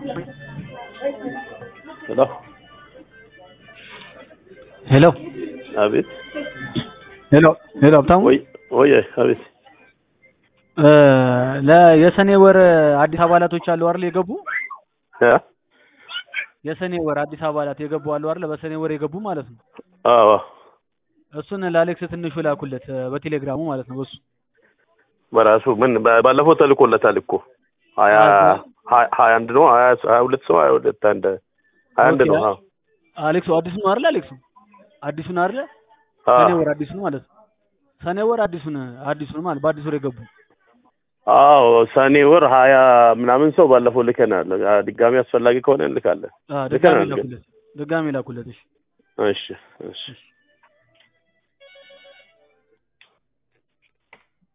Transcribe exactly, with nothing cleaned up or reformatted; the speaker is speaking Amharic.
Hello. Hello. አቤት ሄሎ ሄሎ አብታሙ ወይ ወይ አቤት እ ለየሰኔ ወር አዲስ አባላቶች አሉ አይደል የገቡ እ የሰኔ ወር አዲስ አባላት የገቡ አሉ አይደል በሰኔ ወር የገቡ ማለት ነው አዎ እሱን ለአሌክስ ትንሹ ላኩለት በቴሌግራሙ ማለት ነው በሱ በራሱ ምን ባለፈው ተልኮለታል እኮ ሀያ ሀያ አንድ ነው ሀያ ሁለት ሰው ሀያ ሁለት አንድ ሀያ አንድ ነው አዎ አሌክስ አዲስ ነው አይደል አሌክስ አዲስ ነው አይደል ሰኔ ወር አዲስ ነው ማለት ሰኔ ወር አዲስ ነው አዲስ ነው ማለት በአዲስ ወር የገቡ አዎ ሰኔ ወር ሀያ ምናምን ሰው ባለፈው ልከናል ድጋሚ አስፈላጊ ከሆነ እንልካለን አዎ ድጋሚ ላኩለት ድጋሚ ላኩለት እሺ እሺ እሺ